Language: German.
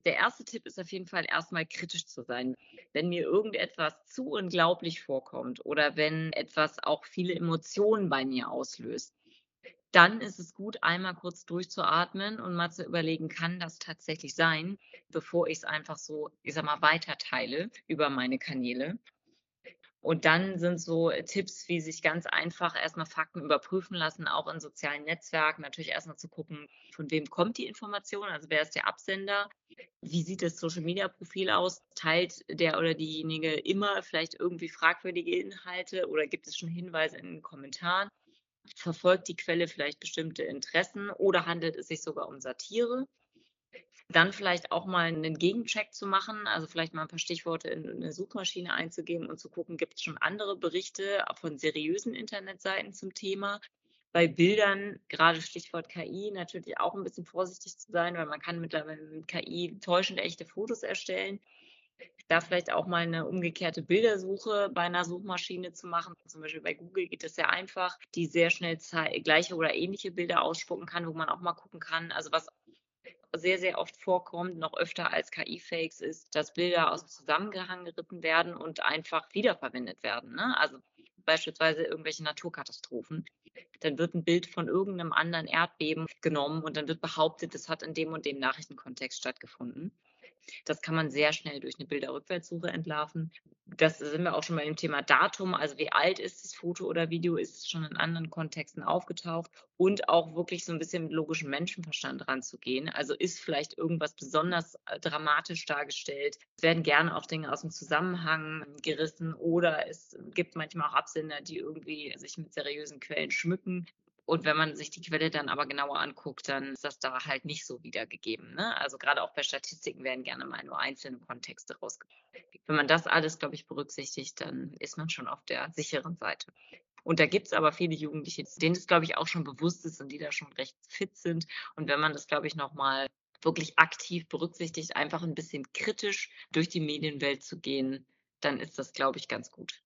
Der erste Tipp ist auf jeden Fall erstmal kritisch zu sein. Wenn mir irgendetwas zu unglaublich vorkommt oder wenn etwas auch viele Emotionen bei mir auslöst, dann ist es gut, einmal kurz durchzuatmen und mal zu überlegen: „Kann das tatsächlich sein?“, bevor ich es einfach so, ich sage mal, weiterteile über meine Kanäle. Und dann sind so Tipps, wie sich ganz einfach erst mal Fakten überprüfen lassen, auch in sozialen Netzwerken. Natürlich erst mal zu gucken, von wem kommt die Information, also wer ist der Absender? Wie sieht das Social-Media-Profil aus? Teilt der oder diejenige immer vielleicht irgendwie fragwürdige Inhalte oder gibt es schon Hinweise in den Kommentaren? Verfolgt die Quelle vielleicht bestimmte Interessen oder handelt es sich sogar um Satire? Dann vielleicht auch mal 'nen Gegencheck zu machen, also vielleicht mal 'n paar Stichworte in 'ne Suchmaschine einzugeben und zu gucken, gibt's schon andere Berichte von seriösen Internetseiten zum Thema. Bei Bildern, grade Stichwort KI, natürlich auch 'n bisschen vorsichtig zu sein, weil man kann mittlerweile mit KI täuschend echte Fotos erstellen. Da vielleicht auch mal 'ne umgekehrte Bildersuche bei 'ner Suchmaschine zu machen. Zum Beispiel bei Google geht das sehr einfach, die sehr schnell gleiche oder ähnliche Bilder ausspucken kann, wo man auch mal gucken kann. Also, was sehr, sehr oft vorkommt, noch öfter als KI-Fakes, ist, dass Bilder aus dem Zusammenhang gerissen werden und einfach wiederverwendet werden, ne? Also, beispielsweise irgendwelche Naturkatastrophen. Dann wird 'n Bild von irgend 'nem anderen Erdbeben genommen und dann wird behauptet, das hat in dem und dem Nachrichtenkontext stattgefunden. Das kann man sehr schnell durch 'ne Bilderrückwärtssuche entlarven. Das sind wir auch schon bei dem Thema Datum. Also, wie alt ist das Foto oder Video? Ist es schon in anderen Kontexten aufgetaucht? Und auch wirklich so 'n bisschen mit logischem Menschenverstand ranzugehen. Also, ist vielleicht irgendwas besonders, dramatisch dargestellt? Es werden gerne auch Dinge aus'm Zusammenhang gerissen oder es gibt manchmal auch Absender, die irgendwie sich mit seriösen Quellen schmücken. Und wenn man sich die Quelle dann aber genauer anguckt, dann ist das da halt nicht so wiedergegeben, ne? Also, grade auch bei Statistiken werden gerne mal nur einzelne Kontexte Wenn man das alles, glaube ich, berücksichtigt, dann ist man schon auf der sicheren Seite. Und da gibt's aber viele Jugendliche, denen das, glaube ich, auch schon bewusst ist und die da schon recht fit sind. Und wenn man das, glaube ich, noch mal wirklich aktiv berücksichtigt, einfach 'n bisschen kritisch durch die Medienwelt zu gehen, dann ist das, glaube ich, ganz gut.